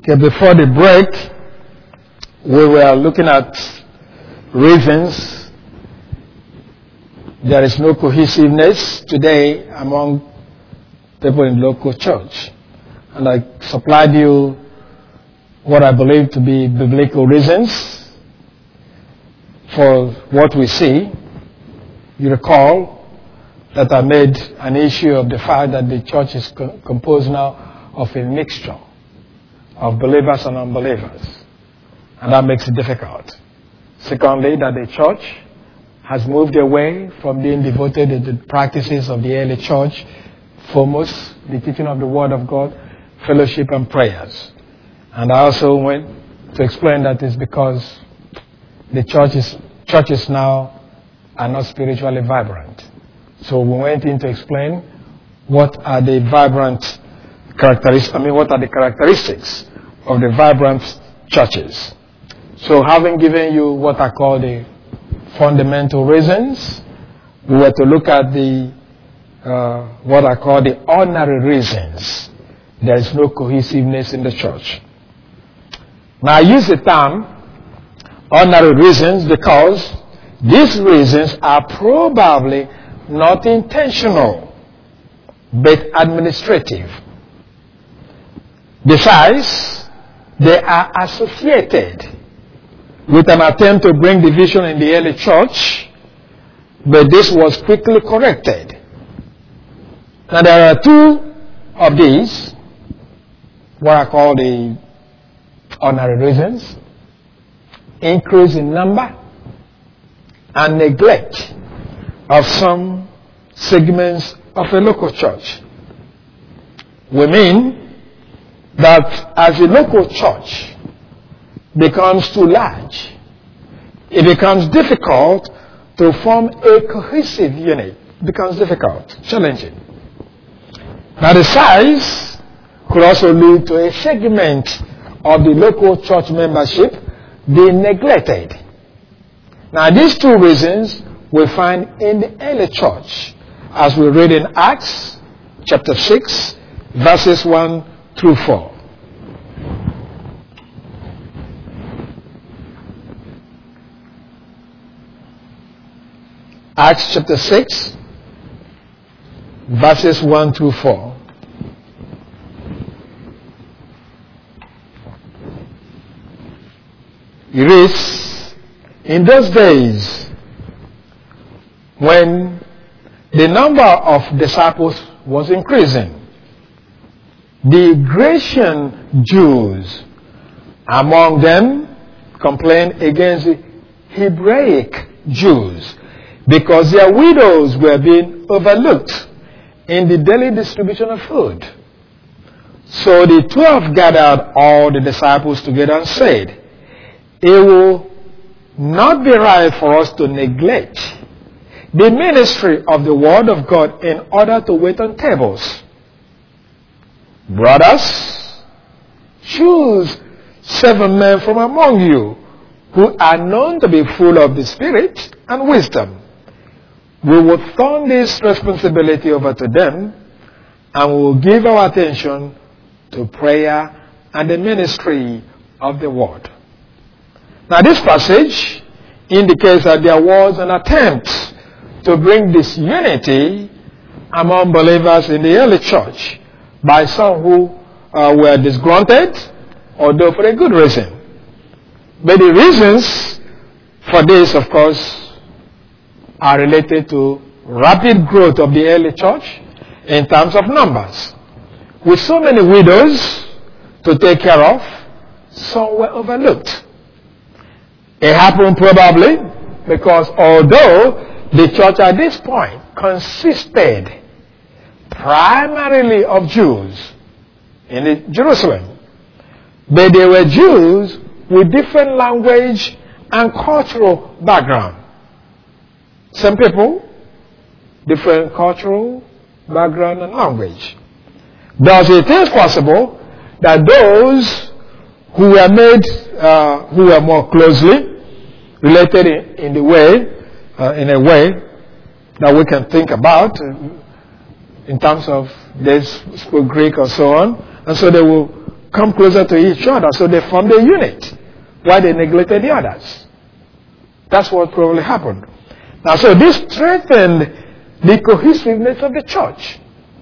Okay, before the break, we were looking at reasons there is no cohesiveness today among people in local church. And I supplied you what I believe to be biblical reasons for what we see. You recall that I made an issue of the fact that the church is composed now of a mixture of believers and unbelievers. And that makes it difficult. Secondly, that the church has moved away from being devoted to the practices of the early church, foremost the teaching of the Word of God, fellowship and prayers. And I also went to explain that it's because the churches now are not spiritually vibrant. So we went in to explain what are the characteristics of the vibrant churches. So having given you what I call the fundamental reasons, we were to look at the what I call the ordinary reasons. There is no cohesiveness in the church. Now I use the term ordinary reasons because these reasons are probably not intentional, but administrative. Besides, they are associated with an attempt to bring division in the early church, but this was quickly corrected. Now there are two of these, what I call the ordinary reasons: increase in number and neglect of some segments of a local church. We mean that as a local church becomes too large, it becomes difficult to form a cohesive unit. It becomes difficult, challenging. Now the size could also lead to a segment of the local church membership being neglected. Now these two reasons we find in the early church as we read in Acts chapter 6 verses 1 through 4. Acts chapter 6 verses 1 through 4. It reads, in those days when the number of disciples was increasing, the Grecian Jews among them complained against the Hebraic Jews because their widows were being overlooked in the daily distribution of food. So the 12 gathered all the disciples together and said, it will not be right for us to neglect the ministry of the Word of God in order to wait on tables. Brothers, choose 7 men from among you who are known to be full of the Spirit and wisdom. We will turn this responsibility over to them and we will give our attention to prayer and the ministry of the Word. Now this passage indicates that there was an attempt to bring disunity among believers in the early church by some who were disgruntled, although for a good reason. But the reasons for this, of course, are related to rapid growth of the early church in terms of numbers. With so many widows to take care of, some were overlooked. It happened probably because although the church at this point consisted primarily of Jews in Jerusalem, but they were Jews with different language and cultural background. Some people, different cultural background and language. Thus it is possible that those who were who were more closely related in a way that we can think about in terms of they spoke Greek or so on, and so they will come closer to each other, so they formed a unit while they neglected the others. That's what probably happened. Now, so this strengthened the cohesiveness of the church.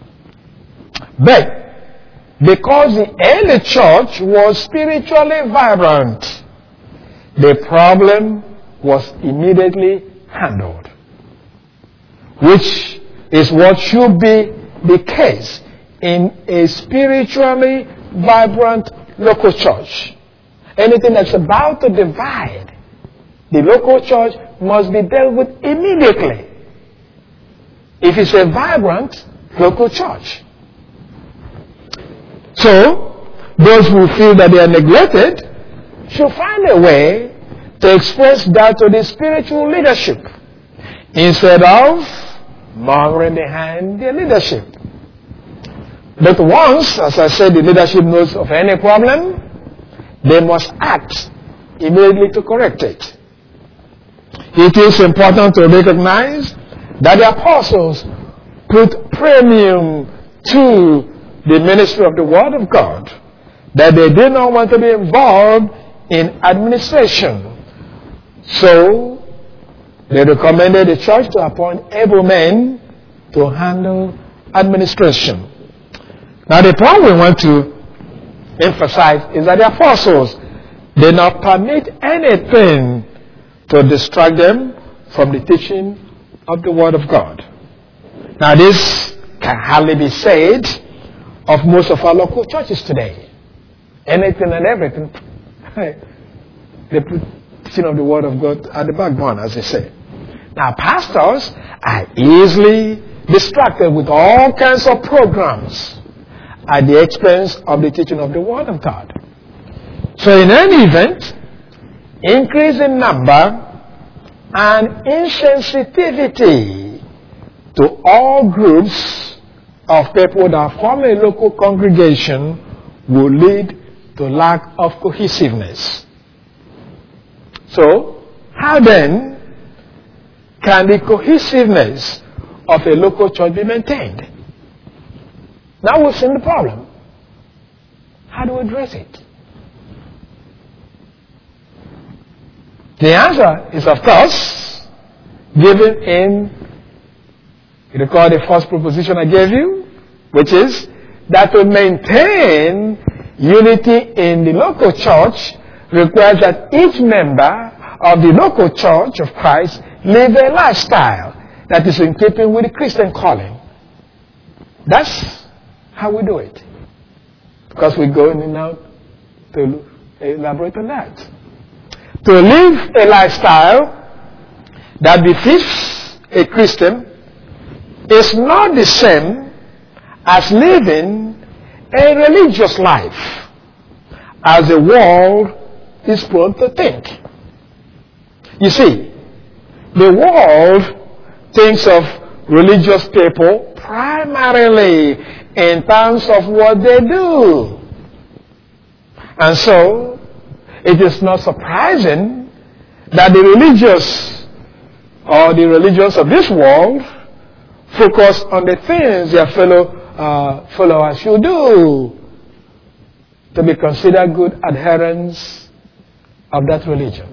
But because the early church was spiritually vibrant, the problem was immediately handled, which is what should be the case in a spiritually vibrant local church. Anything that's about to divide the local church must be dealt with immediately if it's a vibrant local church. So, those who feel that they are neglected should find a way to express that to the spiritual leadership instead of murmuring behind their leadership. But once, as I said, the leadership knows of any problem, they must act immediately to correct it. It is important to recognize that the apostles put premium to the ministry of the Word of God, that they did not want to be involved in administration. So, they recommended the church to appoint able men to handle administration. Now, the point we want to emphasize is that the apostles did not permit anything to distract them from the teaching of the Word of God. Now, this can hardly be said of most of our local churches today. Anything and everything, they put teaching of the Word of God at the backbone, as they say. Now, pastors are easily distracted with all kinds of programs at the expense of the teaching of the Word of God. So in any event, increase in number and insensitivity to all groups of people that form a local congregation will lead to lack of cohesiveness. So, how then can the cohesiveness of a local church be maintained? Now we've seen the problem. How do we address it? The answer is, of course, given in, you recall the first proposition I gave you, which is that to maintain unity in the local church requires that each member of the local church of Christ live a lifestyle that is in keeping with the Christian calling. That's how we do it. Because we go in now to elaborate on that. To live a lifestyle that befits a Christian is not the same as living a religious life, as the world is prone to think. You see, the world thinks of religious people primarily in terms of what they do. And so, it is not surprising that the religious or the religions of this world focus on the things their fellow followers should do to be considered good adherents of that religion.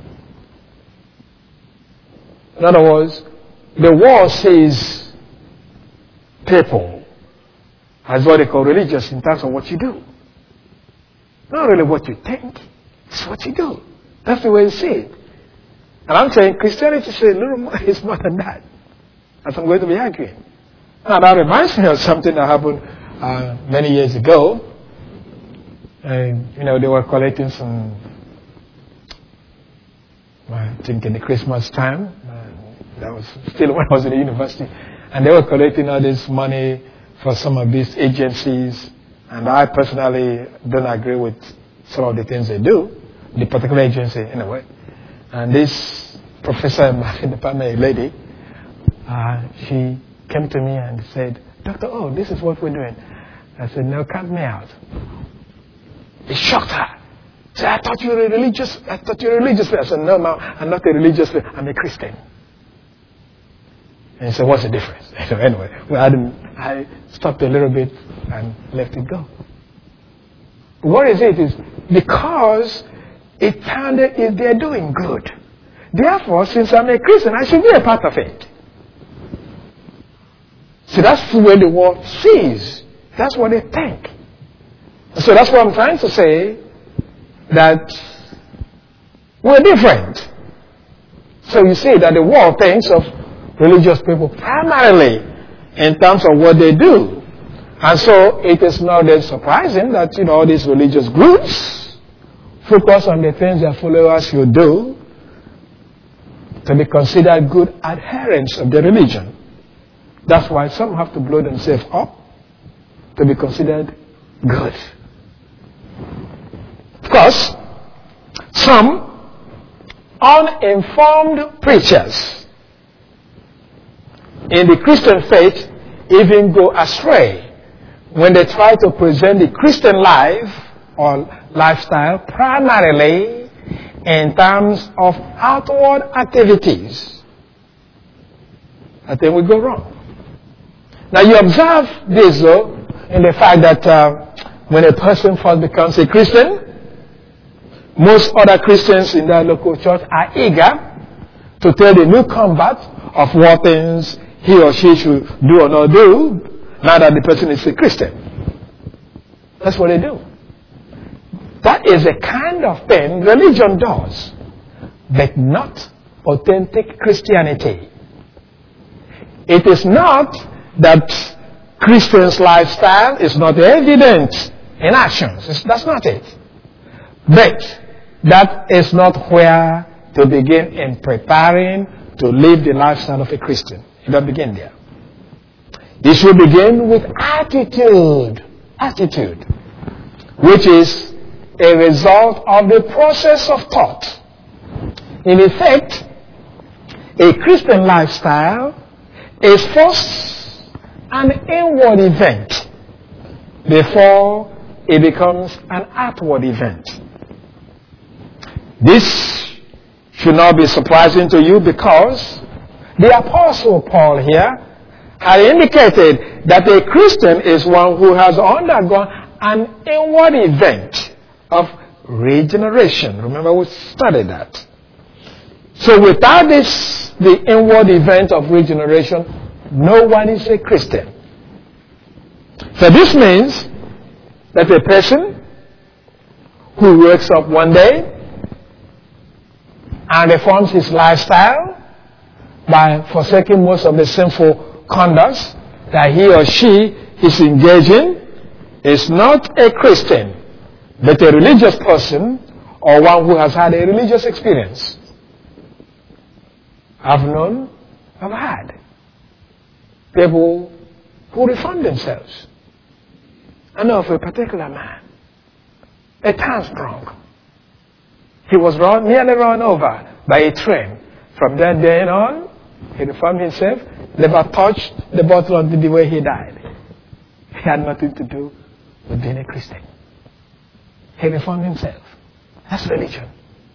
In other words, the world sees people as what they call religious in terms of what you do. Not really what you think, it's what you do. That's the way you see it. And I'm saying Christianity is a little more, it's more than that. As I'm going to be arguing. Now that reminds me of something that happened many years ago. And, they were collecting some, I think in the Christmas time. That was still when I was in the university. And they were collecting all this money for some of these agencies. And I personally don't agree with some of the things they do. The particular agency, anyway. And this professor in my department, a lady, she came to me and said, "Doctor, this is what we're doing." I said, "No, count me out." It shocked her. She said, I thought you were a religious. I said, "No, ma'am, I'm not a religious. I'm a Christian." And he said, "What's the difference?" Anyway, I stopped a little bit and let it go. What is it? Is because it found that they're doing good. Therefore, since I'm a Christian, I should be a part of it. So that's the way the world sees. That's what they think. So that's what I'm trying to say, that we're different. So you see that the world thinks of religious people primarily in terms of what they do. And so it is not that surprising that, all these religious groups focus on the things their followers should do to be considered good adherents of the religion. That's why some have to blow themselves up to be considered good. Of course, some uninformed preachers in the Christian faith even go astray when they try to present the Christian life or lifestyle primarily in terms of outward activities. I think we go wrong. Now you observe this though in the fact that when a person first becomes a Christian, most other Christians in that local church are eager to tell the new convert of what things he or she should do or not do now that the person is a Christian. That's what they do. That is the kind of thing religion does, but not authentic Christianity. It is not that Christians' lifestyle is not evident in actions. That's not it. But that is not where to begin in preparing to live the lifestyle of a Christian. You don't begin there. You should begin with attitude. Attitude, which is a result of the process of thought. In effect, a Christian lifestyle is first an inward event before it becomes an outward event. This should not be surprising to you because the Apostle Paul here had indicated that a Christian is one who has undergone an inward event of regeneration. Remember, we studied that. So without this, the inward event of regeneration, no one is a Christian. So this means that a person who wakes up one day and reforms his lifestyle by forsaking most of the sinful conducts that he or she is engaging is not a Christian, but a religious person or one who has had a religious experience. I've known, I've had people who reform themselves. I know of a particular man, a town drunk. He was nearly run over by a train. From that day on, he reformed himself, never touched the bottle until the way he died. He had nothing to do with being a Christian. He reformed himself. That's religion.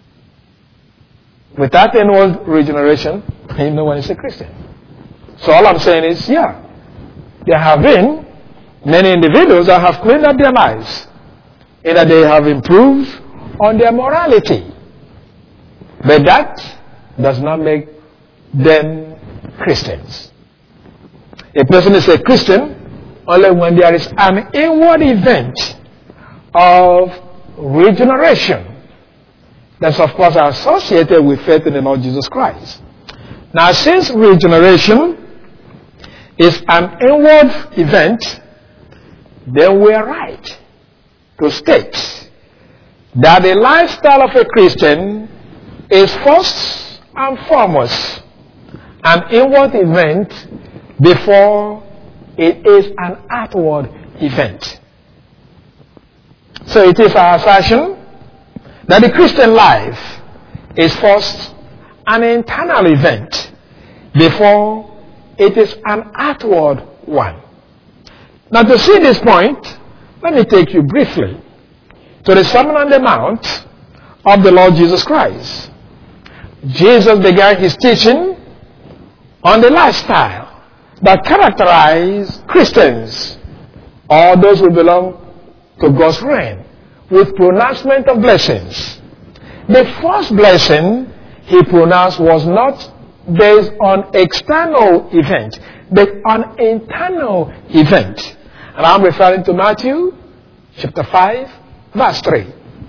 Without inward regeneration, no one is a Christian. So all I'm saying is, there have been many individuals that have cleaned up their lives, in that they have improved on their morality. But that does not make them Christians. A person is a Christian only when there is an inward event of regeneration that's of course associated with faith in the Lord Jesus Christ. Now, since regeneration is an inward event, then we are right to state that the lifestyle of a Christian is first and foremost an inward event before it is an outward event. So it is our assertion that the Christian life is first an internal event before it is an outward one. Now, to see this point, let me take you briefly to the Sermon on the Mount of the Lord Jesus Christ. Jesus began his teaching on the lifestyle that characterize Christians or those who belong to God's reign with pronouncement of blessings. The first blessing he pronounced was not based on external event, but on internal event. And I'm referring to Matthew chapter 5, verse 3.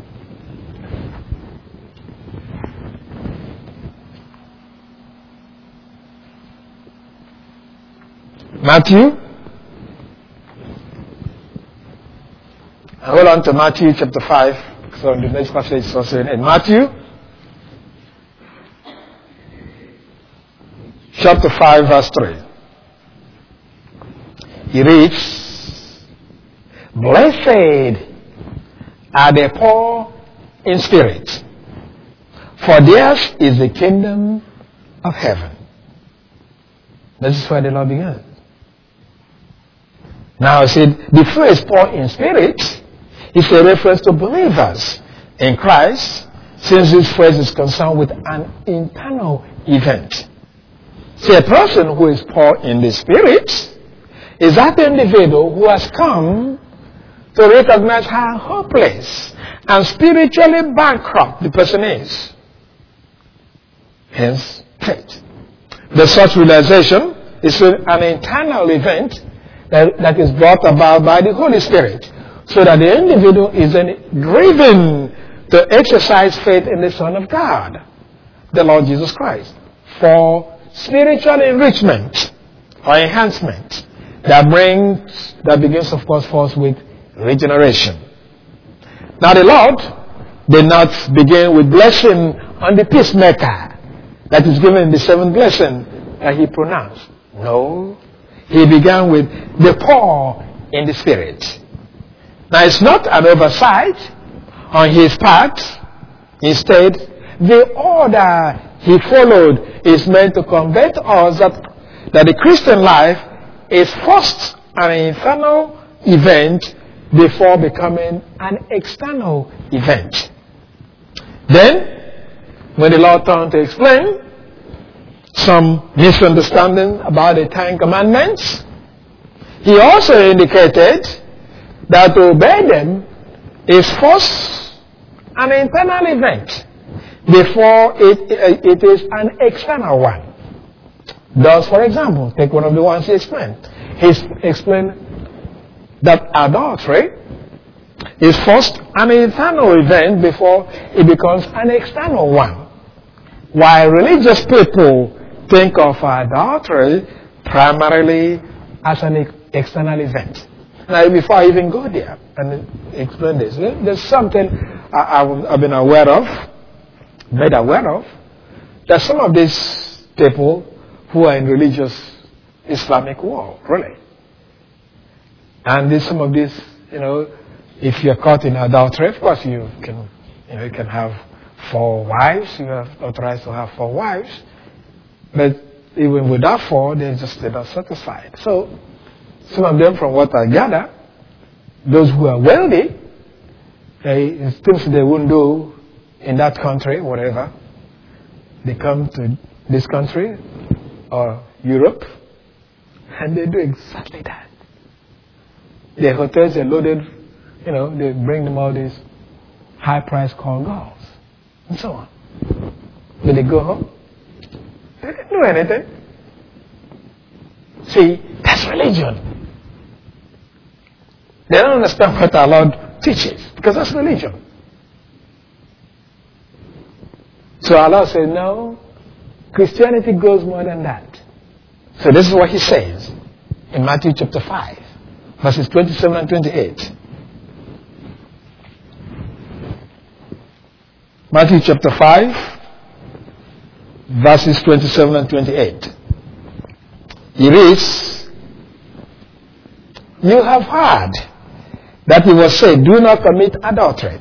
Matthew. Hold on to Matthew chapter 5. So the next passage is also in Matthew chapter 5, verse 3. He reads, "Blessed are the poor in spirit, for theirs is the kingdom of heaven." This is where the Lord began. Now, I said, the phrase poor in spirit is a reference to believers in Christ, since this phrase is concerned with an internal event. See, a person who is poor in the spirit is that individual who has come to recognize how hopeless and spiritually bankrupt the person is. Hence, faith. The such realization is an internal event that is brought about by the Holy Spirit, so that the individual is then driven to exercise faith in the Son of God, the Lord Jesus Christ, for spiritual enrichment or enhancement that begins, of course, first with regeneration. Now, the Lord did not begin with blessing on the peacemaker that is given in the seventh blessing that he pronounced. No. He began with the poor in the spirit. Now, it's not an oversight on his part. Instead, the order he followed is meant to convey to us that the Christian life is first an internal event before becoming an external event. Then, when the Lord turned to explain some misunderstanding about the Ten Commandments, he also indicated that to obey them is first an internal event before it is an external one. Thus, for example, take one of the ones he explained. He explained that adultery is first an internal event before it becomes an external one. While religious people think of adultery primarily as an external event. Now, before I even go there and explain this, there's something I've been made aware of, that some of these people who are in religious Islamic world, really. And there's some of these, if you're caught in adultery, of course you can have 4 wives, you are authorized to have 4 wives. But even without 4, they're not satisfied. So, some of them, from what I gather, those who are wealthy, things they wouldn't do in that country, whatever, they come to this country or Europe, and they do exactly that. Their hotels are loaded, they bring them all these high-priced call girls, and so on. When they go home, they didn't do anything. See, that's religion. They don't understand what our Lord teaches, because that's religion. So our Lord says, no, Christianity goes more than that. So this is what he says in Matthew chapter 5, verses 27 and 28. Matthew chapter 5, verses 27 and 28. He reads, "You have heard that it was said, 'Do not commit adultery.'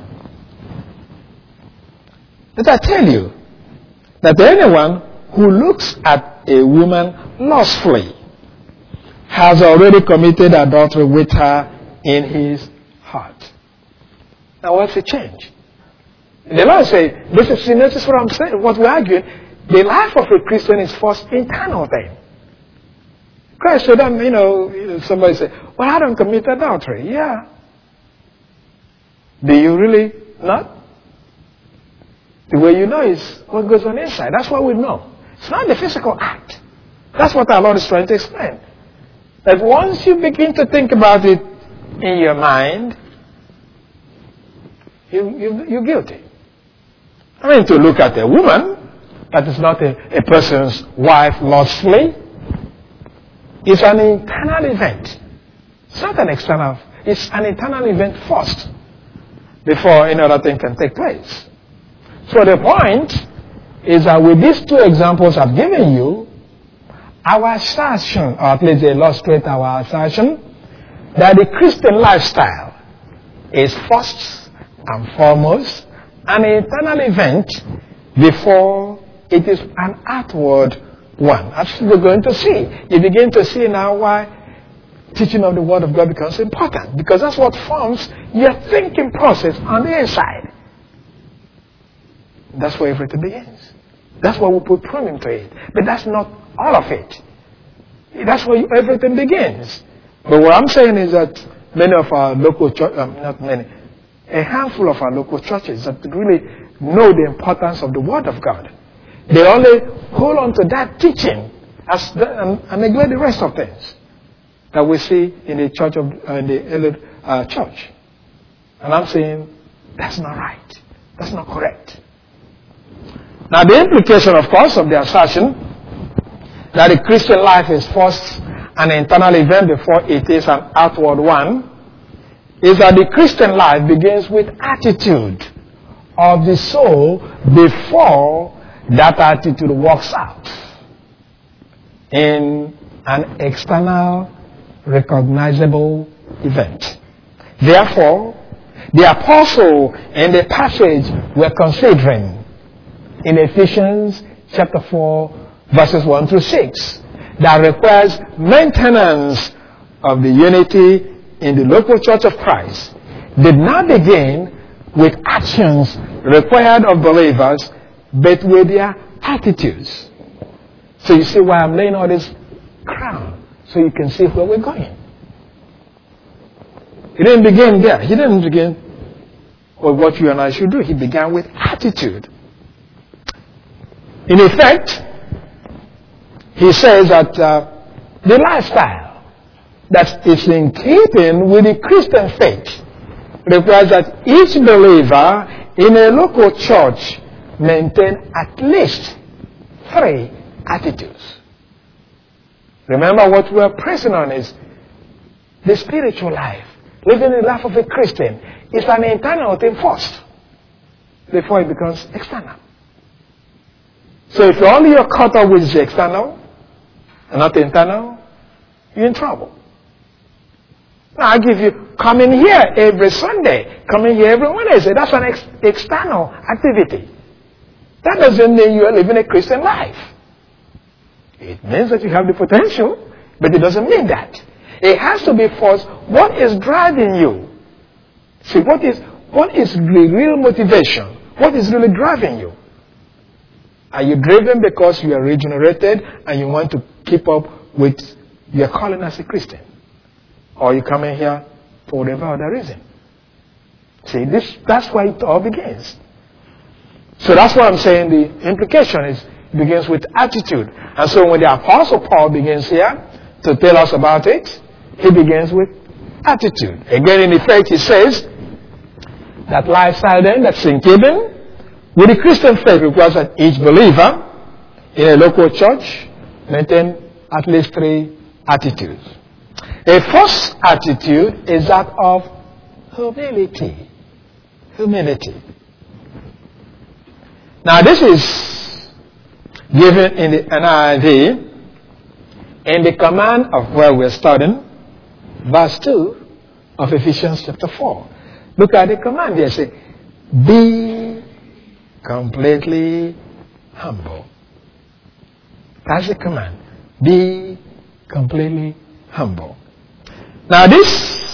But I tell you that anyone who looks at a woman lustfully has already committed adultery with her in his heart." Now, what's the change? The Lord says, this is what I'm saying, what we're arguing. The life of a Christian is first internal thing. Christ said, somebody said, "Well, I don't commit adultery." Yeah. Do you really not? The way you know is what goes on inside. That's what we know. It's not the physical act. That's what our Lord is trying to explain. That once you begin to think about it in your mind, you're guilty. I mean, to look at a woman that is not a person's wife lustfully, it's an internal event. It's not an external. It's an internal event first before any other thing can take place. So the point is that with these two examples I've given you, our assertion, or at least they illustrate our assertion, that the Christian lifestyle is first and foremost an internal event before it is an outward one. As we're going to see, you begin to see now why teaching of the Word of God becomes important, because that's what forms your thinking process on the inside. That's where everything begins. That's why we put prune into it. But that's not all of it. That's where everything begins. But what I'm saying is that many of our local churches, not many, a handful of our local churches that really know the importance of the Word of God, they only hold on to that teaching and neglect the rest of things that we see in the church of in the church. And I'm saying that's not right. That's not correct. Now, the implication, of course, of the assertion that the Christian life is first an internal event before it is an outward one is that the Christian life begins with attitude of the soul before that attitude works out in an external, recognizable event. Therefore, the apostle in the passage we're considering in Ephesians chapter 4, verses 1 through 6, that requires maintenance of the unity in the local church of Christ, did not begin with actions required of believers, but with their attitudes. So you see why I'm laying all this crown, so you can see where we're going. He didn't begin there. He didn't begin with what you and I should do. He began with attitude. In effect, he says that the lifestyle that is in keeping with the Christian faith requires that each believer in a local church maintain at least 3 attitudes. Remember, what we're pressing on is the spiritual life. Living the life of a Christian is an internal thing first before it becomes external. So if all you're caught up with is the external and not the internal, you're in trouble. Now I give you coming here every Sunday, coming here every Wednesday. That's an external activity. That doesn't mean you are living a Christian life. It means that you have the potential, but it doesn't mean that. It has to be first, what is driving you? See, what is the real motivation? What is really driving you? Are you driven because you are regenerated and you want to keep up with your calling as a Christian? Or are you coming here for whatever other reason? See, that's why it all begins. So that's why I'm saying the implication is it begins with attitude. And so when the Apostle Paul begins here to tell us about it, he begins with attitude. Again, in effect, he says that lifestyle then that's in keeping with the Christian faith requires that each believer in a local church maintain at least 3 attitudes. A first attitude is that of humility. Humility. Now this is given in the NIV in the command of where we're studying, verse 2 of Ephesians chapter 4. Look at the command there. Say, be completely humble. That's the command. Be completely humble. Now the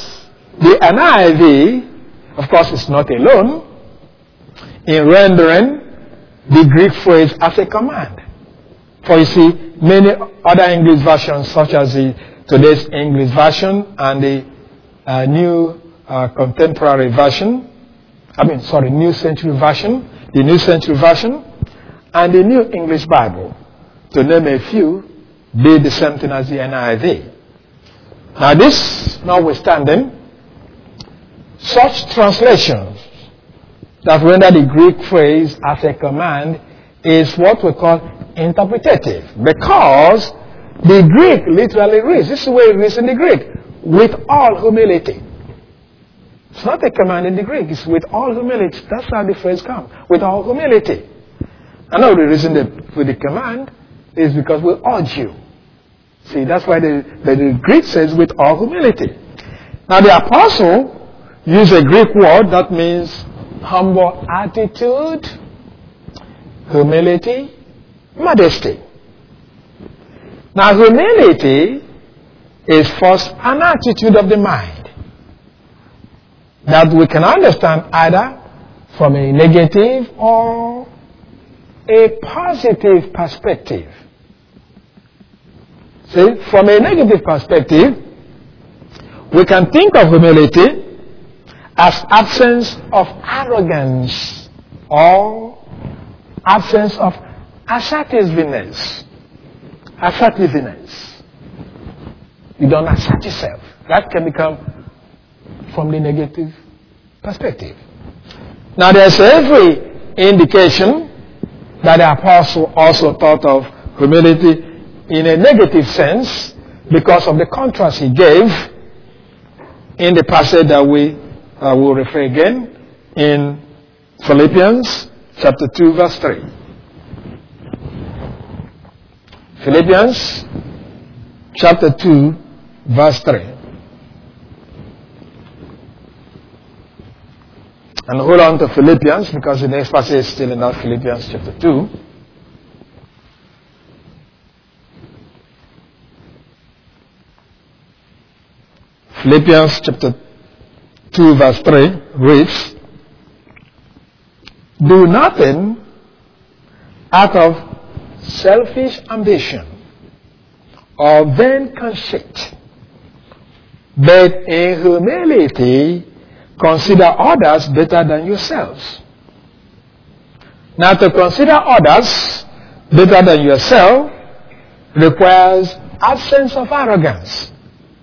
NIV, of course, is not alone in rendering the Greek phrase as a command. For you see, many other English versions, such as today's English version and the New Contemporary Version, New Century Version, the New Century Version, and the New English Bible, to name a few, did the same thing as the NIV. Now this notwithstanding, such translations that render the Greek phrase as a command is what we call interpretative, because the Greek literally reads, this is the way it reads in the Greek, with all humility. It's not a command in the Greek, it's with all humility. That's how the phrase comes, with all humility. Another reason with the command is because we urge you. See, that's why the Greek says with all humility. Now the apostle used a Greek word that means humble attitude, humility, modesty. Now humility is first an attitude of the mind that we can understand either from a negative or a positive perspective. See, from a negative perspective, we can think of humility as absence of arrogance or absence of assertiveness. Assertiveness. You don't assert yourself. That can become from the negative perspective. Now there's every indication that the apostle also thought of humility in a negative sense because of the contrast he gave in the passage that we will refer again in Philippians chapter 2 verse 3. Philippians chapter 2 verse 3. And hold on to Philippians because the next passage is still in Philippians chapter 2. Philippians chapter 2 verse 3 reads, "Do nothing out of selfish ambition or vain conceit, but in humility consider others better than yourselves." Now to consider others better than yourself requires absence of arrogance.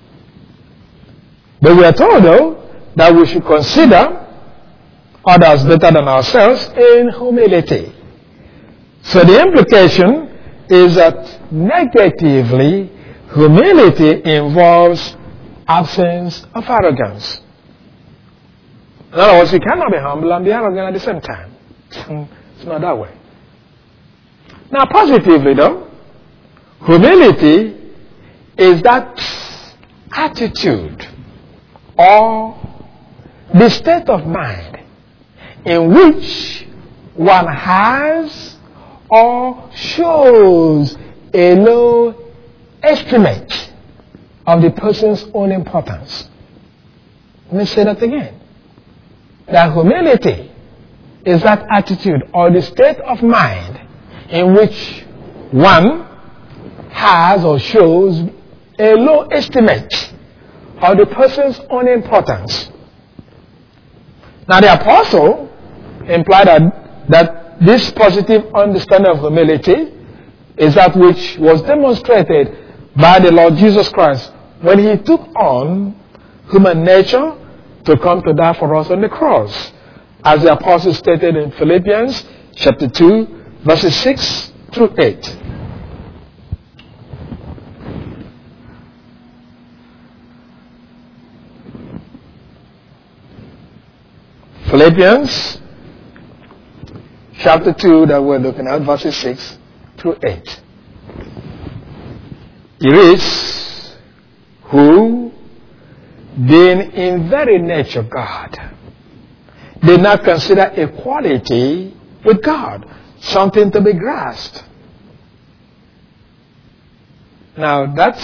But we are told though that we should consider others better than ourselves in humility. So the implication is that negatively, humility involves absence of arrogance. In other words, you cannot be humble and be arrogant at the same time. It's not that way. Now, positively though, humility is that attitude or the state of mind in which one has or shows a low estimate of the person's own importance. Let me say that again. That humility is that attitude or the state of mind in which one has or shows a low estimate of the person's own importance. Now the apostle implied that this positive understanding of humility is that which was demonstrated by the Lord Jesus Christ when he took on human nature to come to die for us on the cross. As the apostle stated in Philippians chapter 2 verses 6 through 8. Philippians chapter 2 that we're looking at, verses 6 through 8. It reads, "Who, being in very nature God, did not consider equality with God something to be grasped." Now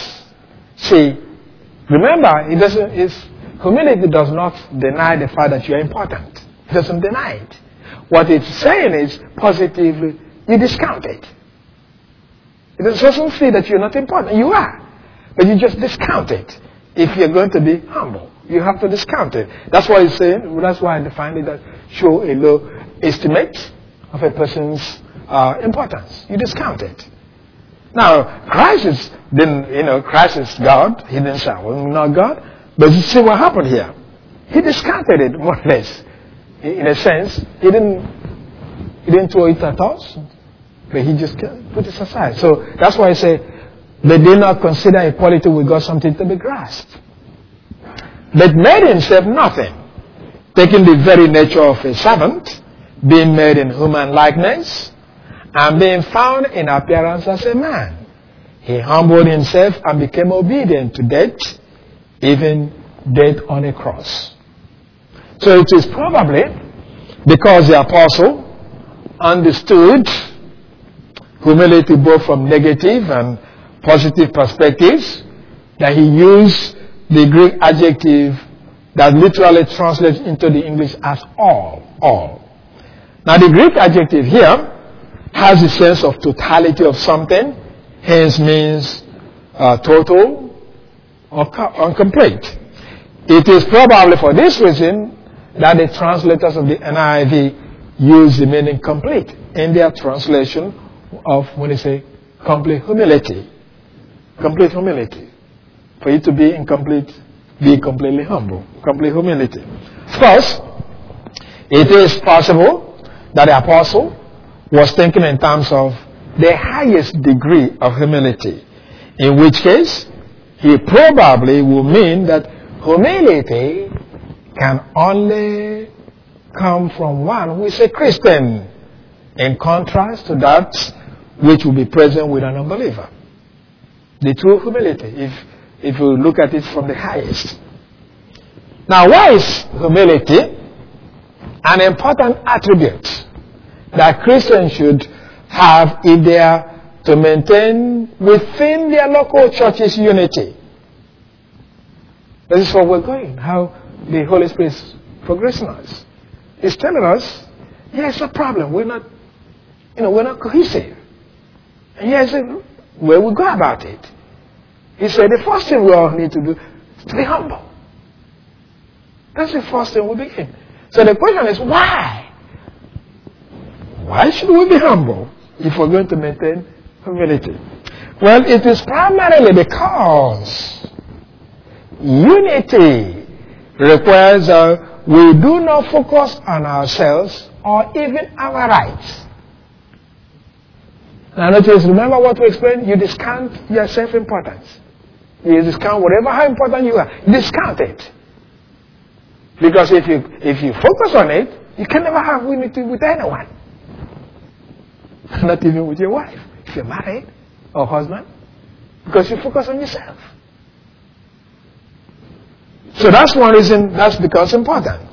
remember, humility does not deny the fact that you are important. It doesn't deny it. What it's saying is, positively, you discount it. It doesn't say that you're not important. You are. But you just discount it. If you're going to be humble, you have to discount it. That's why it's saying, that's why I defined it that show a low estimate of a person's importance. You discount it. Now, Christ is God. He didn't say, well, I'm not God. But you see what happened here. He discounted it more or less. In a sense, he didn't throw it at us, but he just put it aside. So that's why I say, they did not consider equality with God something to be grasped, but made himself nothing, taking the very nature of a servant, being made in human likeness, and being found in appearance as a man. He humbled himself and became obedient to death, even death on a cross. So it is probably because the apostle understood humility both from negative and positive perspectives that he used the Greek adjective that literally translates into the English as all. Now the Greek adjective here has the sense of totality of something, hence means total or complete. It is probably for this reason that the translators of the NIV use the meaning complete in their translation of when they say complete humility. Complete humility. For you to be incomplete, be completely humble. Complete humility. Of course, it is possible that the apostle was thinking in terms of the highest degree of humility, in which case he probably will mean that humility can only come from one who is a Christian, in contrast to that which will be present with an unbeliever. The true humility, if you look at it from the highest. Now, why is humility an important attribute that Christians should have if they are to maintain within their local church's unity? This is where we're going, how the Holy Spirit is progressing us. It's telling us, here's a problem. We're not cohesive. And here's where we go about it. He said the first thing we all need to do is to be humble. That's the first thing we begin. So the question is, why? Why should we be humble if we're going to maintain humility? Well, it is primarily because unity requires we do not focus on ourselves or even our rights. Now notice, remember what we explained? You discount your self-importance. You discount whatever how important you are. Discount it. Because if you focus on it, you can never have unity with anyone. Not even with your wife, if you're married or husband. Because you focus on yourself. So that's one reason that's becomes important.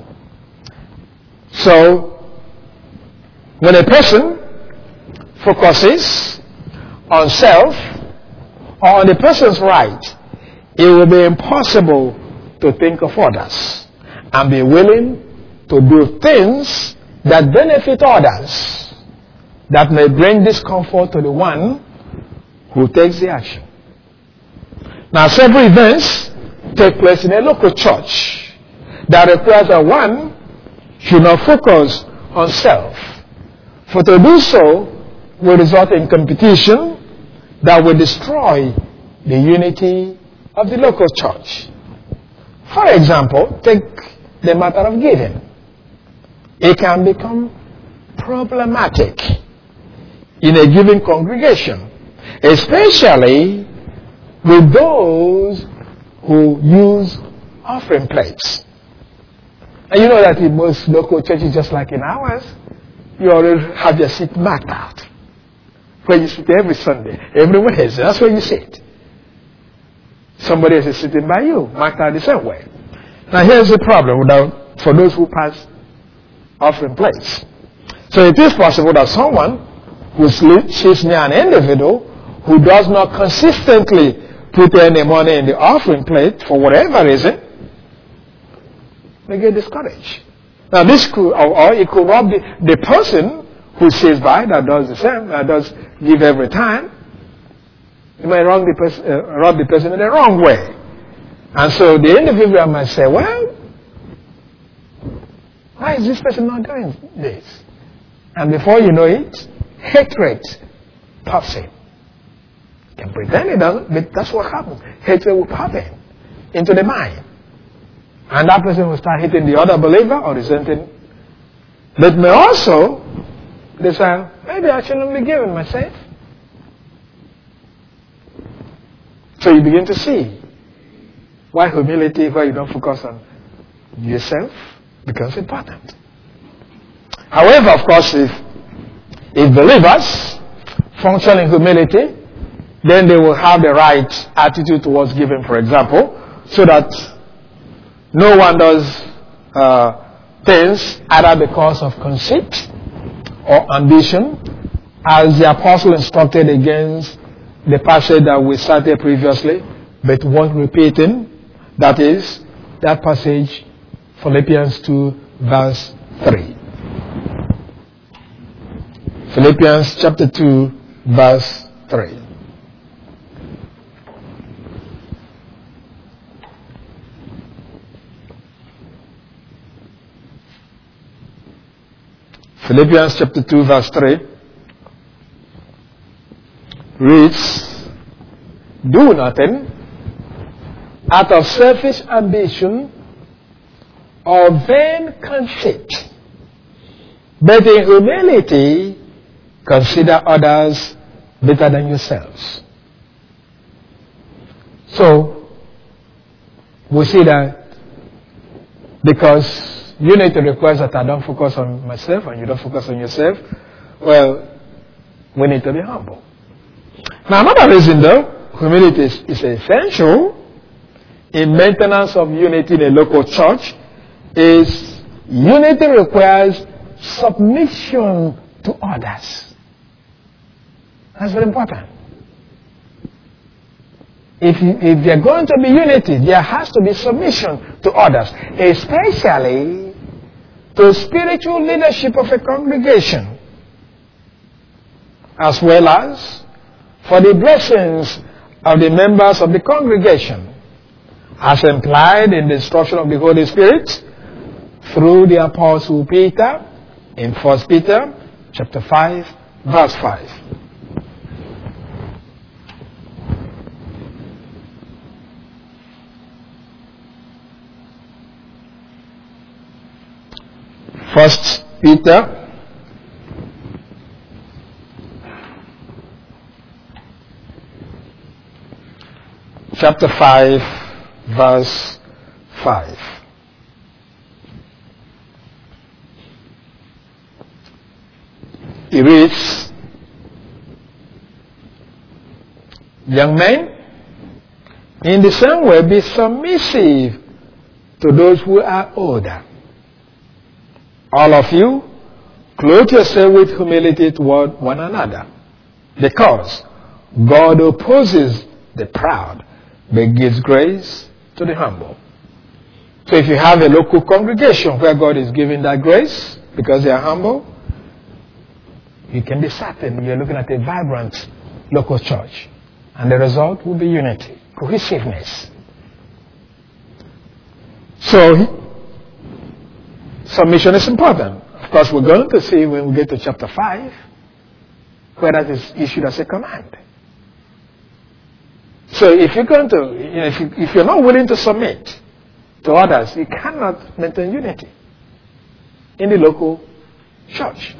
So when a person focuses on self or on the person's right, it will be impossible to think of others and be willing to do things that benefit others, that may bring discomfort to the one who takes the action. Now, several events take place in a local church that requires that one should not focus on self. For to do so will result in competition that will destroy the unity of the local church. For example, take the matter of giving. It can become problematic in a given congregation, especially with those who use offering plates. And you know that in most local churches, just like in ours, you already have your seat marked out. Where you sit every Sunday, every Wednesday, that's where you sit. Somebody else is sitting by you, marked out the same way. Now here's the problem for those who pass offering plates. So it is possible that someone who sits near an individual who does not consistently put any money in the offering plate for whatever reason may get discouraged. Now this could, or it could not be the person who sits by that does the same, that does give every time. You might rub the person in the wrong way. And so the individual might say, well, why is this person not doing this? And before you know it, hatred pops in. You can pretend it doesn't, but that's what happens. Hatred will pop in into the mind. And that person will start hitting the other believer or resenting. But may also decide, maybe I shouldn't be giving myself. So you begin to see why humility, where you don't focus on yourself, becomes important. However, of course, if believers function in humility, then they will have the right attitude towards giving, for example, so that no one does things either because of conceit or ambition, as the apostle instructed against the passage that we cited previously, but worth repeating. That is, that passage, Philippians 2, verse 3. Philippians chapter 2, verse 3. Philippians chapter 2, verse 3 reads, "Do nothing out of selfish ambition or vain conceit, but in humility consider others better than yourselves." So, we see that because unity requires that I don't focus on myself and you don't focus on yourself, well, we need to be humble. Now, another reason though, humility is essential in maintenance of unity in a local church is unity requires submission to others. That's very important. If there are going to be unity, there has to be submission to others, especially to spiritual leadership of a congregation, as well as for the blessings of the members of the congregation, as implied in the instruction of the Holy Spirit through the Apostle Peter in 1 Peter chapter 5, verse 5. First Peter chapter 5, verse 5. It reads, "Young men, in the same way be submissive to those who are older. All of you, clothe yourself with humility toward one another, because God opposes the proud, but gives grace to the humble." So if you have a local congregation where God is giving that grace because they are humble, you can be certain you're looking at a vibrant local church. And the result will be unity, cohesiveness. So, submission is important. Of course, we're going to see when we get to chapter 5 where that is issued as a command. So if you're going to, if you're not willing to submit to others, you cannot maintain unity in the local church.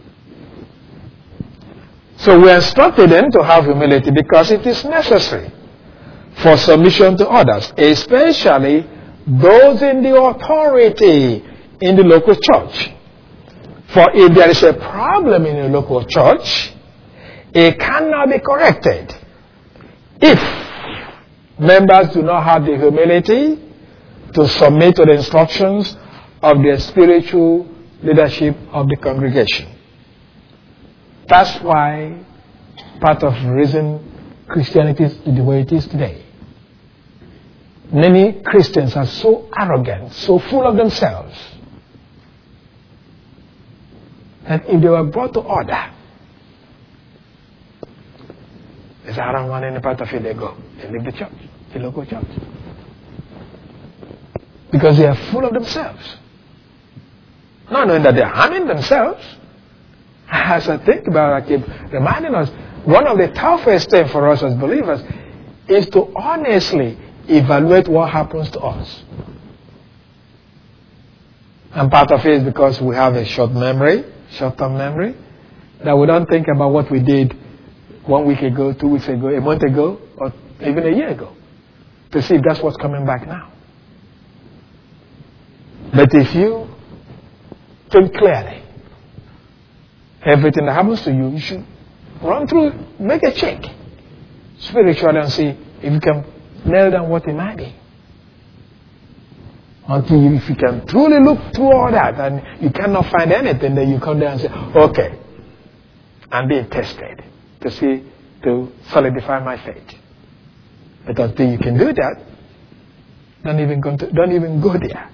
So we are instructed then to have humility because it is necessary for submission to others, especially those in the authority in the local church. For if there is a problem in a local church, it cannot be corrected if members do not have the humility to submit to the instructions of the spiritual leadership of the congregation. That's why part of the reason Christianity is the way it is today. Many Christians are so arrogant, so full of themselves, that if they were brought to order, they say, "I don't want any part of it," they go. They leave the church, the local church. Because they are full of themselves. not knowing that they're harming themselves. As I think about it, I keep reminding us, one of the toughest things for us as believers is to honestly evaluate what happens to us. And part of it is because we have a short-term memory, that we don't think about what we did 1 week ago, 2 weeks ago, a month ago, or even a year ago, to see if that's what's coming back now. But if you think clearly, everything that happens to you, you should run through, make a check spiritually and see if you can nail down what it might be. Until if you can truly look through all that and you cannot find anything, then you come there and say, okay, I'm being tested to solidify my faith. But until you can do that, don't even go there.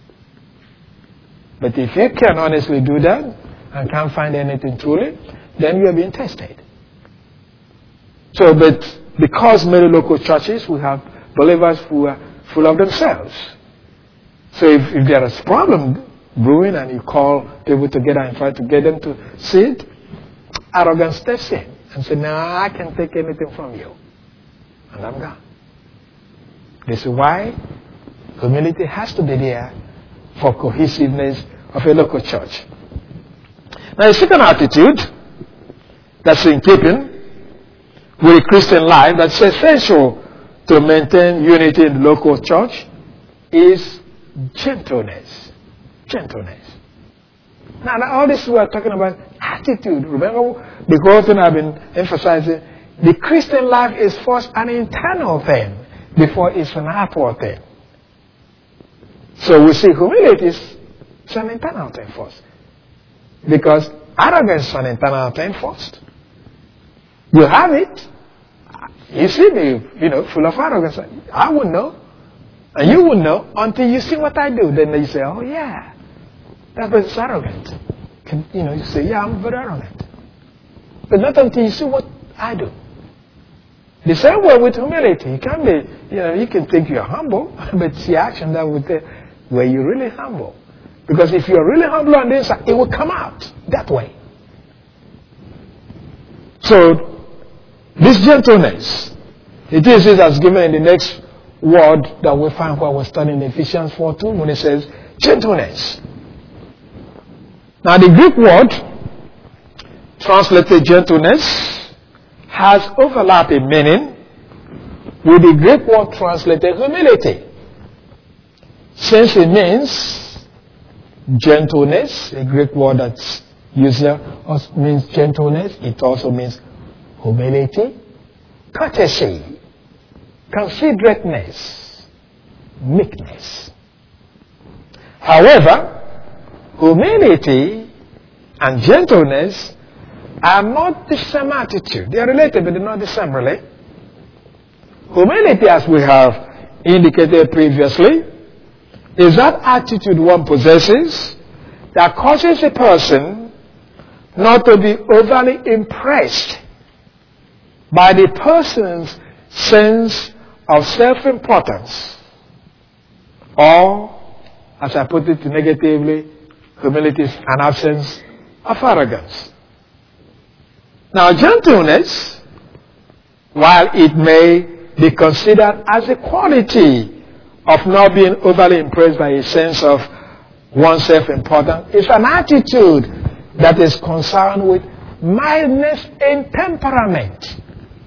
But if you can honestly do that and can't find anything truly, then you are being tested. So, but because many local churches, we have believers who are full of themselves. So if there is a problem brewing and you call people together and try to get them to see it, arrogance steps in and says, no, I can't take anything from you. And I'm gone. This is why humility has to be there for cohesiveness of a local church. Now, a second attitude that's in keeping with Christian life that's essential to maintain unity in the local church is gentleness. Gentleness. Now, all this we are talking about attitude. Remember the whole thing I've been emphasizing. The Christian life is first an internal thing before it's an outward thing. So we see humility is an internal thing first. Because arrogance is an internal thing first. You have it. You see me, full of arrogance. I wouldn't know. And you wouldn't know until you see what I do. Then you say, oh yeah, that person's arrogant. You say, yeah, I'm very arrogant. But not until you see what I do. The same way with humility. You can be, you can think you're humble, but it's the action that would tell where you're really humble. Because if you're really humble on the inside, it will come out that way. So, this gentleness, it is as given in the next word that we find while we're studying Ephesians 4:2 when it says gentleness. Now, the Greek word translated gentleness has overlapping meaning with the Greek word translated humility. Since it means gentleness, a Greek word that's used here means gentleness, it also means humility, courtesy, considerateness, meekness. However, humility and gentleness are not the same attitude. They are related, but they're not the same, really. Humility, as we have indicated previously, is that attitude one possesses that causes a person not to be overly impressed by the person's sense of self-importance. Or, as I put it negatively, humility is an absence of arrogance. Now, gentleness, while it may be considered as a quality of not being overly impressed by a sense of one's self-importance, is an attitude that is concerned with mildness in temperament.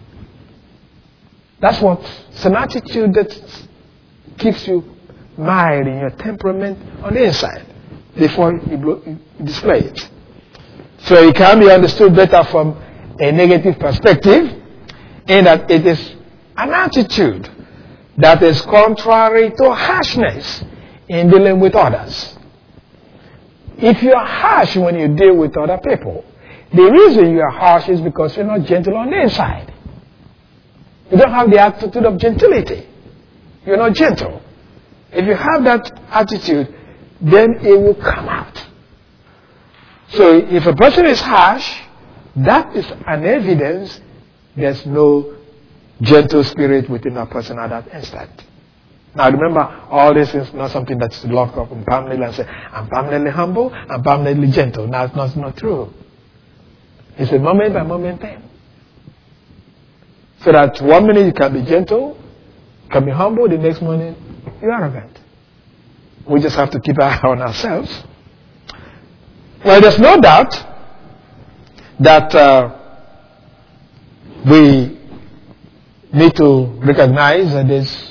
It's an attitude that keeps you mild in your temperament on the inside before you display it. So it can be understood better from a negative perspective in that it is an attitude that is contrary to harshness in dealing with others. If you are harsh when you deal with other people, the reason you are harsh is because you're not gentle on the inside. You don't have the attitude of gentility. You're not gentle. If you have that attitude, then it will come out. So if a person is harsh, that is an evidence there's no gentle spirit within that person at that instant. Now remember, all this is not something that's locked up and permanently and say, I'm permanently humble, I'm permanently gentle. Now it's not true. It's a moment by moment thing. So that one minute you can be gentle, can be humble, the next morning you're arrogant. We just have to keep our eye on ourselves. Well, there's no doubt that we need to recognize that this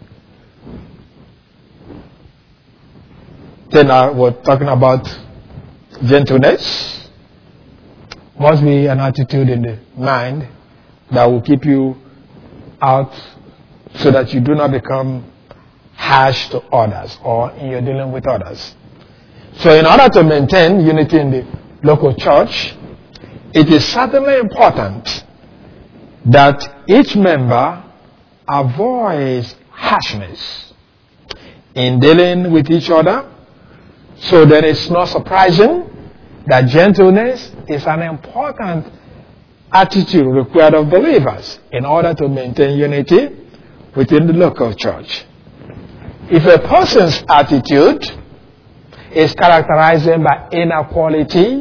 thing we're talking about, gentleness, must be an attitude in the mind that will keep you out so that you do not become harsh to others or in your dealing with others. So in order to maintain unity in the local church, it is certainly important that each member avoids harshness in dealing with each other. So then it's not surprising that gentleness is an important attitude required of believers in order to maintain unity within the local church. If a person's attitude is characterized by inner quality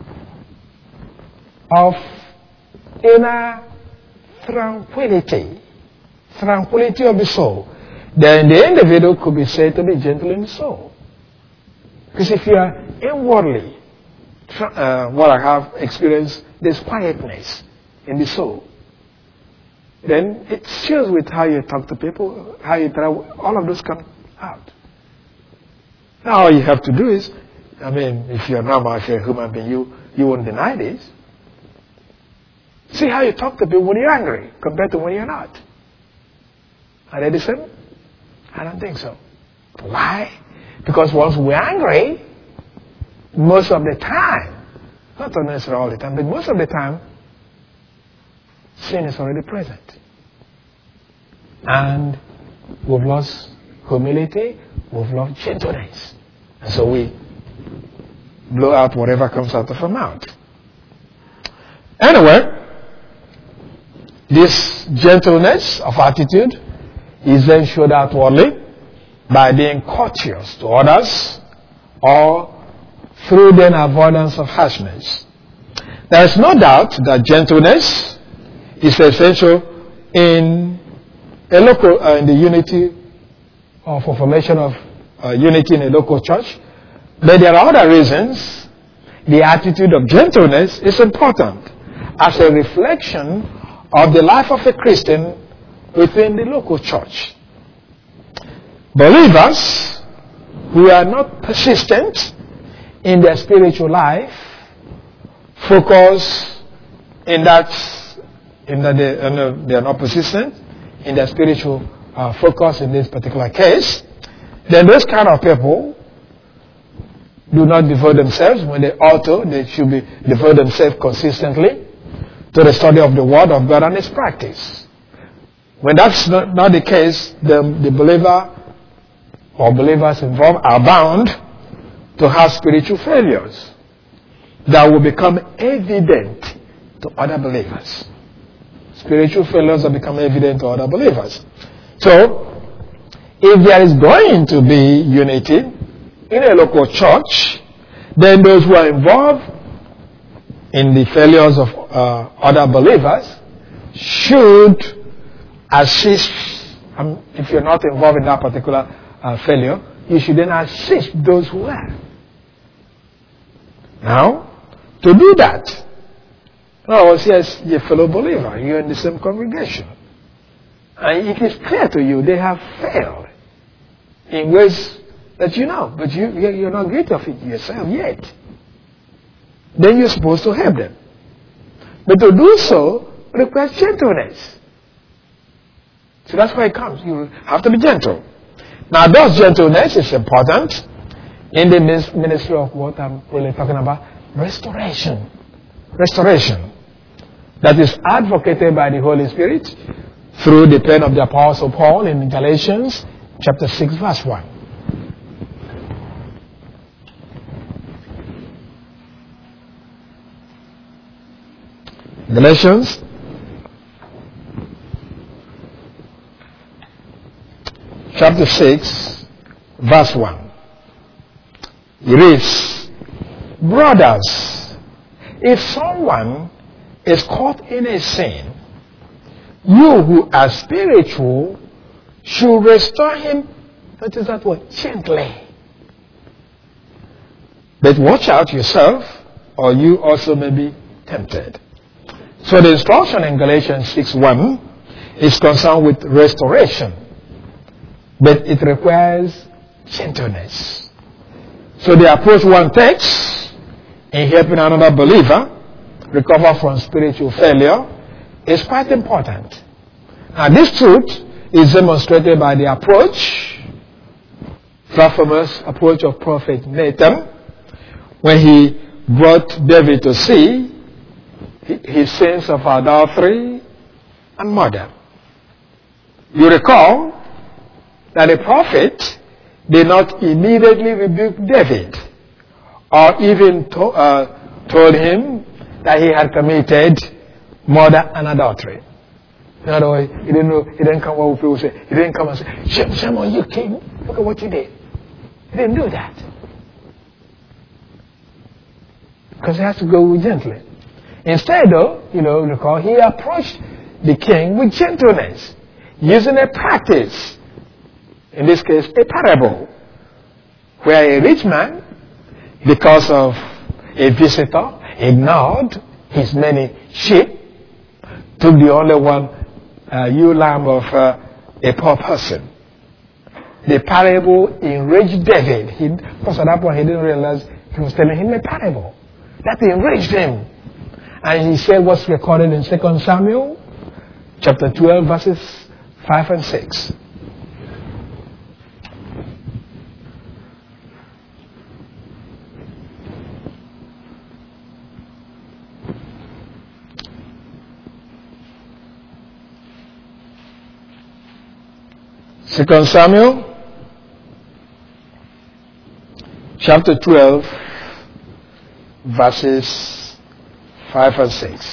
of inner tranquility of the soul, then the individual could be said to be gentle in the soul. Because if you are inwardly, what I have experienced, there's quietness in the soul, then it shows with how you talk to people, how you interact, all of those come out. Now all you have to do is, if you're normal, if you're a human being, you won't deny this. See how you talk to people when you're angry compared to when you're not. Are they the same? I don't think so. Why? Because once we're angry, most of the time, not necessarily all the time, but most of the time, sin is already present. And we've lost humility, we've lost gentleness. And so we blow out whatever comes out of our mouth. Anyway, this gentleness of attitude is then showed outwardly by being courteous to others or through then avoidance of harshness. There is no doubt that gentleness is essential in a local, in the unity or for formation of unity in a local church. But there are other reasons the attitude of gentleness is important as a reflection of the life of a Christian within the local church. Believers who are not persistent in their spiritual life focus in that they are not persistent in their spiritual focus in this particular case, then those kind of people do not devote themselves when they ought to. They should be devote themselves consistently to the study of the Word of God and its practice. When that's not the case, the believer or believers involved are bound to have spiritual failures that will become evident to other believers. Spiritual failures that become evident to other believers. So, if there is going to be unity in a local church, then those who are involved in the failures of other believers should assist. If you're not involved in that particular failure, you should then assist those who are. Now, to do that, yes, you're a fellow believer, you're in the same congregation, and it is clear to you they have failed in ways that you know, but you're not guilty of it yourself yet. Then you're supposed to help them. But to do so requires gentleness. So that's where it comes. You have to be gentle. Now, thus gentleness is important in the ministry of what I'm really talking about, restoration. Restoration. That is advocated by the Holy Spirit through the pen of the Apostle Paul in Galatians chapter 6 verse 1. chapter 6, verse 1. It reads, brothers, if someone is caught in a sin, you who are spiritual should restore him, what is that word? Gently. But watch out yourself, or you also may be tempted. So the instruction in Galatians 6:1 is concerned with restoration, but it requires gentleness. So the approach one takes in helping another believer recover from spiritual failure is quite important. Now this truth is demonstrated by the approach, famous approach of Prophet Nathan, when he brought David to see his sins of adultery and murder. You recall that the prophet did not immediately rebuke David or even told him that he had committed murder and adultery. In other words, he didn't come what people say. He didn't come and say, shame on you, king. Look at what you did. He didn't do that. Because he has to go gently. Instead, though, recall, he approached the king with gentleness, using a practice, in this case, a parable, where a rich man, because of a visitor, ignored his many sheep, took the only one ewe lamb of a poor person. The parable enraged David. Because at that point he didn't realize he was telling him a parable. That enraged him. And he said what's recorded in 2 Samuel chapter 12 verses 5 and 6. Second Samuel chapter 12 verses 5 and 6.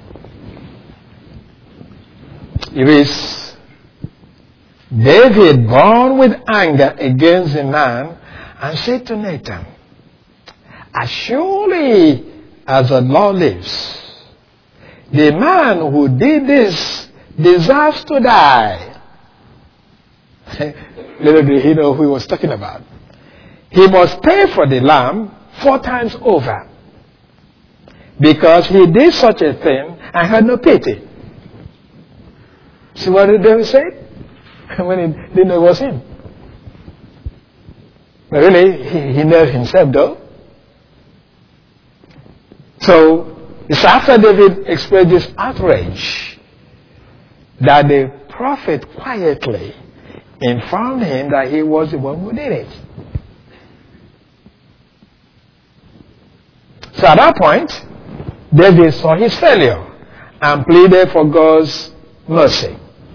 It is, David burned with anger against the man and said to Nathan, as surely as the Lord lives, the man who did this deserves to die. Little did he know who he was talking about. He must pay for the lamb 4 times over, because he did such a thing and had no pity. See what did David say? When he didn't know it was him. But really, he nailed himself though. So, it's after David expressed this outrage that the prophet quietly informed him that he was the one who did it. So at that point, David saw his failure and pleaded for God's mercy.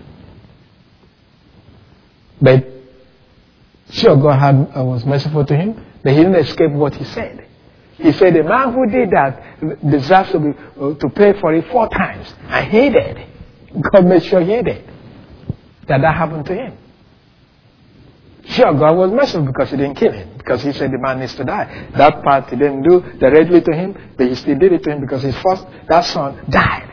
But sure, God was merciful to him, but he didn't escape what he said. He said the man who did that deserves to pay for it 4 times. And he did. God made sure he did. That happened to him. Sure, God was merciful because he didn't kill him. Because he said the man needs to die. That part he didn't do directly to him, but he still did it to him because that son died.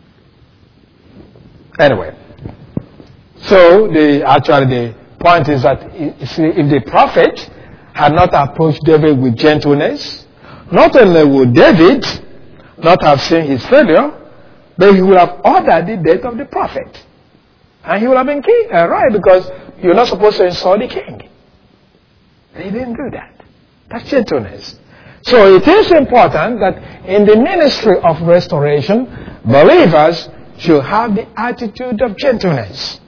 Anyway. So, the point is that if the prophet had not approached David with gentleness, not only would David not have seen his failure, but he would have ordered the death of the prophet. And he would have been king, right, because you're not supposed to insult the king. He didn't do that. That's gentleness. So it is important that in the ministry of restoration, believers should have the attitude of gentleness.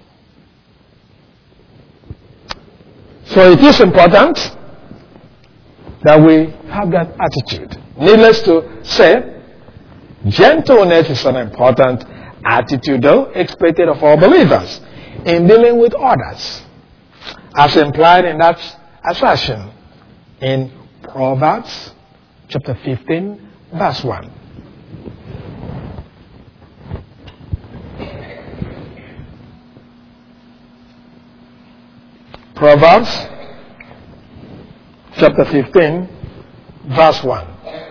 So it is important that we have that attitude. Needless to say, gentleness is an important attitude, though, expected of all believers in dealing with others, as implied in that assertion in Proverbs chapter 15, verse 1. Proverbs chapter 15, verse 1.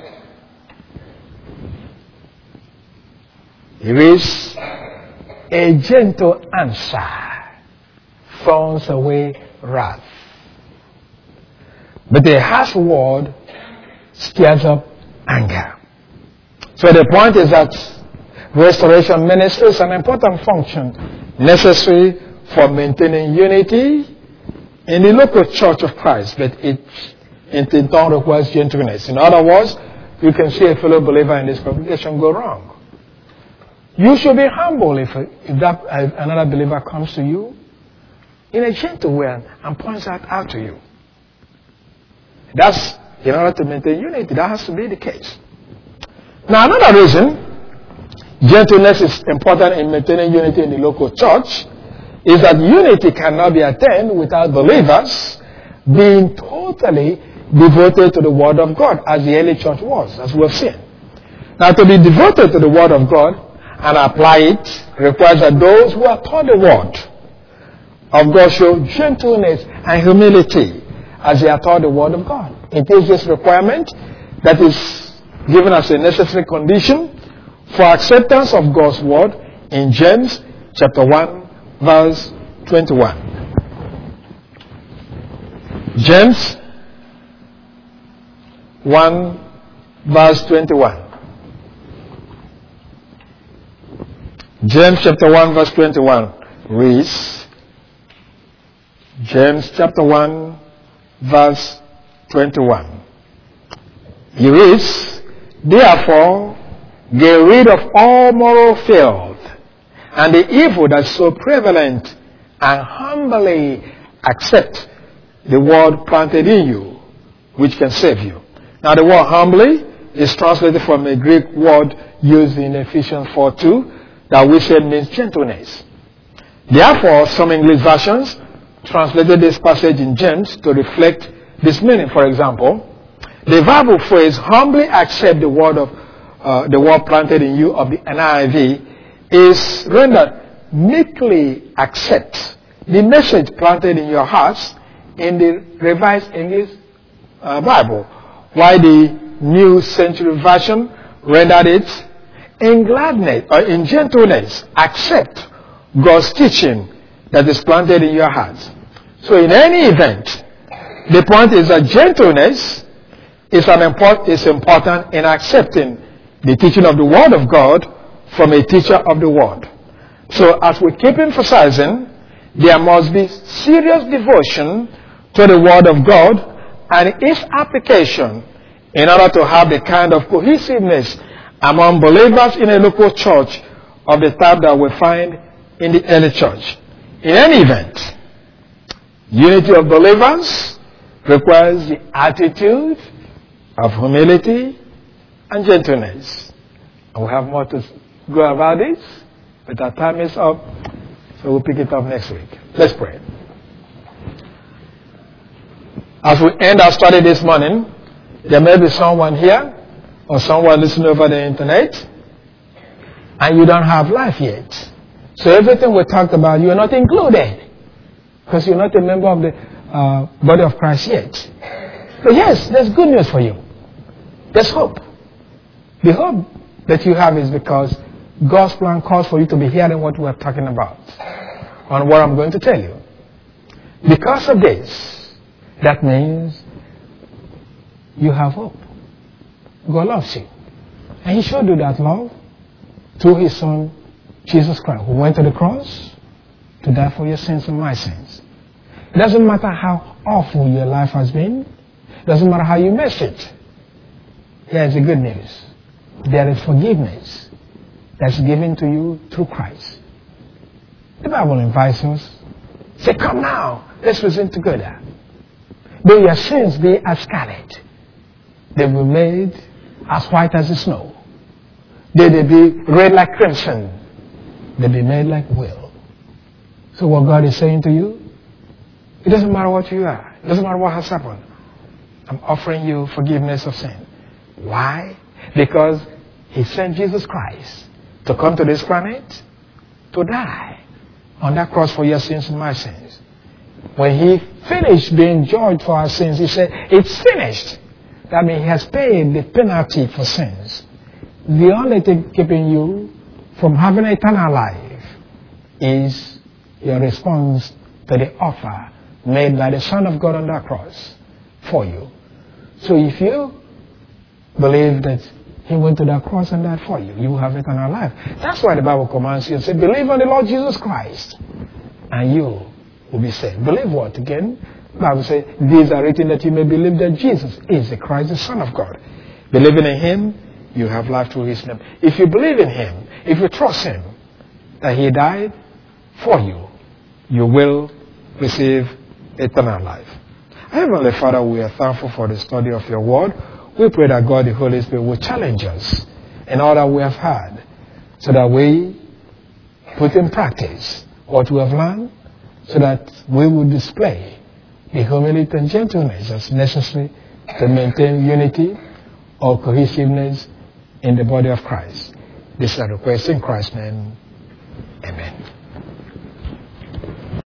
It reads, a gentle answer throws away wrath, but a harsh word stirs up anger. So the point is that restoration ministry is an important function necessary for maintaining unity in the local church of Christ, but it in turn requires gentleness. In other words, you can see a fellow believer in this congregation go wrong. You should be humble if another believer comes to you in a gentle way and points that out to you. That's in order to maintain unity. That has to be the case. Now, another reason gentleness is important in maintaining unity in the local church is that unity cannot be attained without believers being totally devoted to the Word of God, as the early church was, as we have seen. Now, to be devoted to the Word of God and apply it requires that those who are taught the Word of God show gentleness and humility as they are taught the Word of God. It is this requirement that is given as a necessary condition for acceptance of God's Word in James chapter 1, verse 21. James 1, verse 21. James chapter 1, verse 21 reads, James chapter 1, verse 21. He reads, therefore, get rid of all moral filth and the evil that's so prevalent, and humbly accept the word planted in you, which can save you. Now, the word humbly is translated from a Greek word used in Ephesians 4:2 that we said means gentleness. Therefore, some English versions translated this passage in James to reflect this meaning. For example, the verbal phrase humbly accept the word planted in you of the NIV is rendered meekly accept the message planted in your hearts in the Revised English Bible, while the New Century Version rendered it in gladness or in gentleness accept God's teaching that is planted in your hearts. So in any event, the point is that gentleness is important in accepting the teaching of the Word of God from a teacher of the Word. So as we keep emphasizing, there must be serious devotion to the Word of God and its application in order to have the kind of cohesiveness among believers in a local church of the type that we find in the early church. In any event, unity of believers requires the attitude of humility and gentleness. And we have more to go about this, but our time is up, so we'll pick it up next week. Let's pray. As we end our study this morning, there may be someone here or someone listening over the internet, and you don't have life yet. So everything we talked about, you are not included, because you're not a member of the body of Christ yet. But yes, there's good news for you. There's hope. The hope that you have is because God's plan calls for you to be hearing what we're talking about on what I'm going to tell you. Because of this, that means you have hope. God loves you. And He showed you that love through His Son, Jesus Christ, who went to the cross to die for your sins and my sins. It doesn't matter how awful your life has been. It doesn't matter how you mess it. Here's the good news. There is forgiveness that's given to you through Christ. The Bible invites us. Say, come now, let's reason together. Though your sins be as scarlet, they will be made as white as the snow. They be red like crimson. They be made like wool. So what God is saying to you, it doesn't matter what you are. It doesn't matter what has happened. I'm offering you forgiveness of sin. Why? Because He sent Jesus Christ to come to this planet to die on that cross for your sins and my sins. When he finished being judged for our sins, he said, it's finished. That means he has paid the penalty for sins. The only thing keeping you from having eternal life is your response to the offer made by the Son of God on that cross for you. So if you believe that he went to that cross and died for you, you will have eternal life. That's why the Bible commands you to say, believe on the Lord Jesus Christ, and you will be saved. Believe what again? The Bible says, these are written that you may believe that Jesus is the Christ, the Son of God. Believing in him, you have life through his name. If you believe in him, if you trust him, that he died for you, you will receive eternal life. Heavenly Father, we are thankful for the study of your word. We pray that God, the Holy Spirit, will challenge us in all that we have heard, so that we put in practice what we have learned, so that we will display the humility and gentleness that's necessary to maintain unity or cohesiveness in the body of Christ. This is a request in Christ's name. Amen.